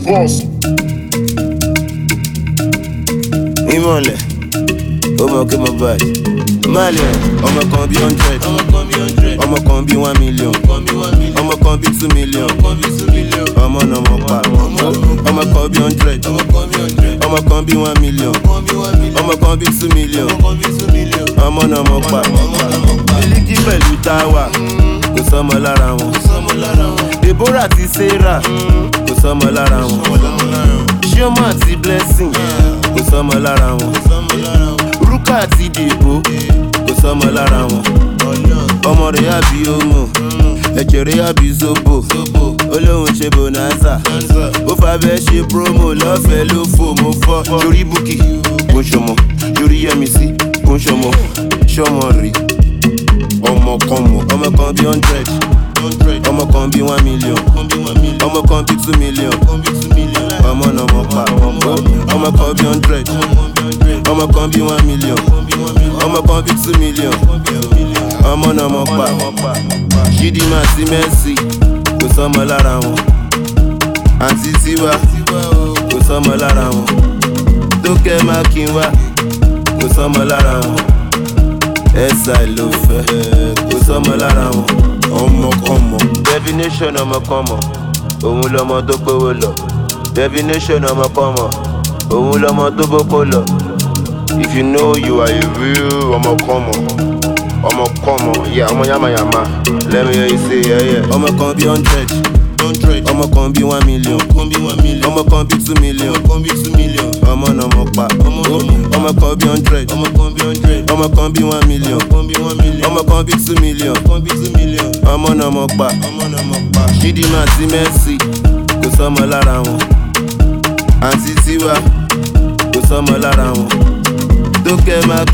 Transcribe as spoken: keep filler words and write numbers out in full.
boss. Ìmọ̀lẹ̀, ó mọ̀ kí mo báyìí. Malian, ọmọ kan bí hundred, ọmọ kan bí one million, ọmọ kan bí two million, ọmọ náà mọ̀ pa. Ọmọ kan bí hundred, ọmọ kan bí one million, ọmọ kan bí two million, ọmọ náà mọ̀ pa. Miliki pẹ̀lú Táwà, kò sọ́mọ lára wọn. Deborah àti Sarah, kò sọ́mọ lára wọn. Chioma àti Blessing, kò sọ́mọ lára wọn. Ruka àti Debo, kò sọ́mọ lára wọn. Ọmọ rẹ̀ àbí Omo, ẹ̀jẹ̀ rẹ̀ àbí Zobo. Olóhùn ṣe bonanza, ó fàbẹ́ ṣe promo lọ́fẹ̀ẹ́ ló fò mo fọ́. Yorí Bukky, kò ń ṣọmọ, Yorí Yẹ́misí, kò ń ṣọmọ, ṣọmọ rí. Ọmọ kan mọ̀, ọmọ kan bí hundred, ọmọ kan bí one million, ọmọ kan bí two million, ọmọ náà mọ̀ pa. Ọmọ kan bí hundred, ọmọ kan bí one million, ọmọ kan bí two million, ọmọ náà mọ̀ pa. Chidinma àti Mercy, kò sọ́mọ lára wọn. Àǹtí Tiwa, kò sọ́mọ lára wọn. Tókẹ́ Mákinwá, kò sọ́mọ lára wọn. Ẹ̀sà ló fẹ́, kò sọ́mọ lára wọn. Ọmọ kan mọ̀, definition ọmọ kan mọ̀, òun lọmọ tó gbówó lọ. Definition ọmọ kan mọ̀, òun lọmọ tó bókó lọ. If you know you are a real ọmọ kan mọ̀, ọmọ kan mọ̀, yeah, ọmọ yamayama. Let me hear you say yeah yeah. Ọmọ kan bí hundred, ọmọ kan bí one million, ọmọ kan bí two million, ọmọ náà mọ̀ pa. Ọmọ kan bí hundred, ọmọ kan bí one million, ọmọ kan bí two million, ọmọ náà mọ̀ pa. Chidinma àti Mercy, kò sọ́mọ lára wọn. Àǹtí Tiwa, kò sọ́mọ lára wọn. Tókẹ́ Mákinwá.